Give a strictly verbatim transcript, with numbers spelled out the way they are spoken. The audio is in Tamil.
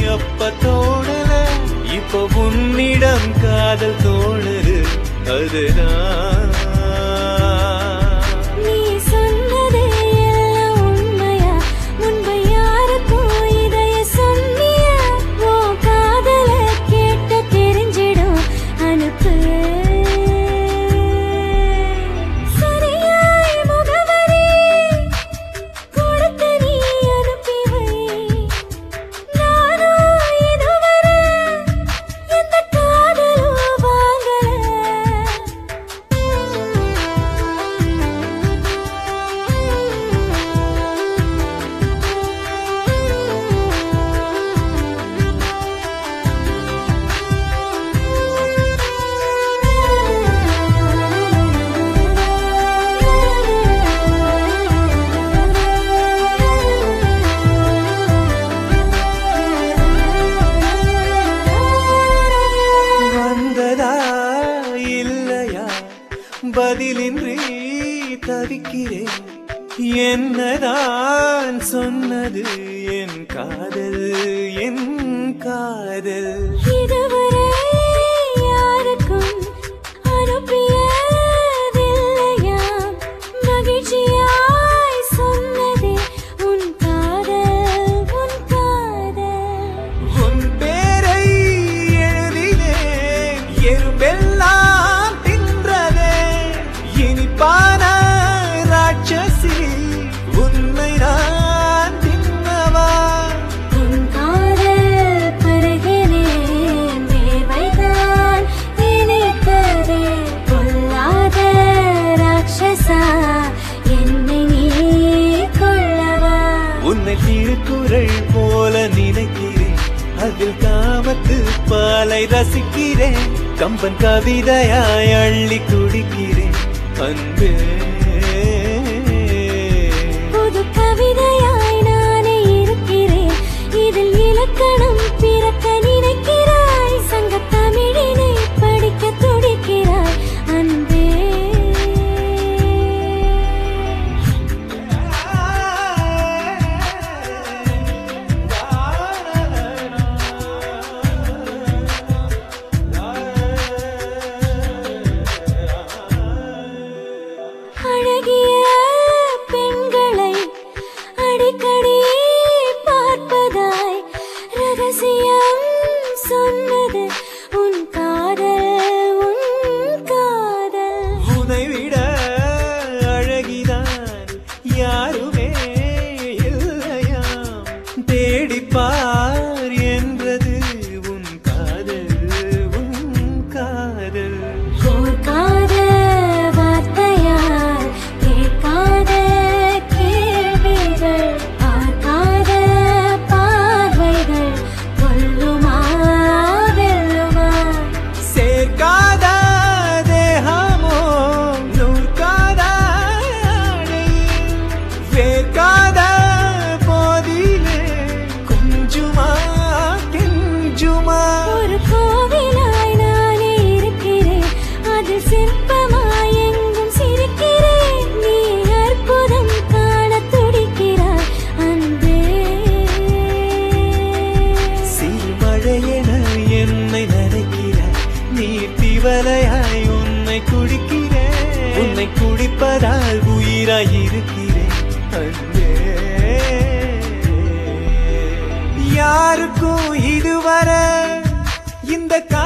அப்ப தோணல, இப்ப உன்னிடம் காதல் தோணுது. அதுதான் பதிலின்றி தவிக்கிறேன். என்னதான் சொன்னது என் காதல், என் காதல் இதுவரை யாருக்கும் அனுப்பியதில்லையா? மகிழ்ச்சியாய் சொன்னது உன் காதல், உன் காதல். உன் பேரை எழுதினேன், எறும்பெல்லாம் இனிப்பான ராட்சசி, உன்னை நான் தின்னவா? உன் காதல் பருகினேன், வேர்வைதான் இனித்ததே. கொல்லாத ராட்சசா, என்னை நீ கொள்ளவா? உன்னை திருக்குறள் போல நினைக்கிறேன், அதில் காமத்து பாலை ரசிக்கிறேன். கம்பன் கவிதையாய் அள்ளி குடிக்கிறேன் அன்பே. புது கவிதையாய் நானே இருக்கிறேன், இதில் இலக்கணம் பிறக்க நினைக்கிறாய். சங்க தமிழினை படிக்க துடிக்கிறாய் அன்பே. அழகிய பெண்களை அடிக்கடி பார்ப்பதாய் ரகசியம் சொன்னது உன் காதல், உன் காதல். உன்னை விட அழகிதான் யாருமே இல்லையாம். தேடிப்பார் என்றது உன் காதல், உன் காதல். ஓர் காதல் வார்த்தையால் கேட்காத கேள்விகள், பார்க்காத பார்வைகள் கொல்லுமா வெல்லுமா? சேர்க்காத தேகமோ நூற்காத வேர்க்காத போதிலே கொஞ்சுமா கெஞ்சுமா? ஒரு கோவிலாய் நானே இருக்கிறேன், அதில் சிற்பமாய் எங்கும் சிரிக்கிறேன். நீ அற்புதம் காண துடிக்கிறாய் அன்பே. சிறுமழையென என்னை நினைக்கிறாய், நீ திவலையாய் உன்னை குடிக்கிறேன். உன்னை குடிப்பதால் உயிராய் இருக்கிறேன் அன்பே. யாருக்கும் இதுவரை இந்த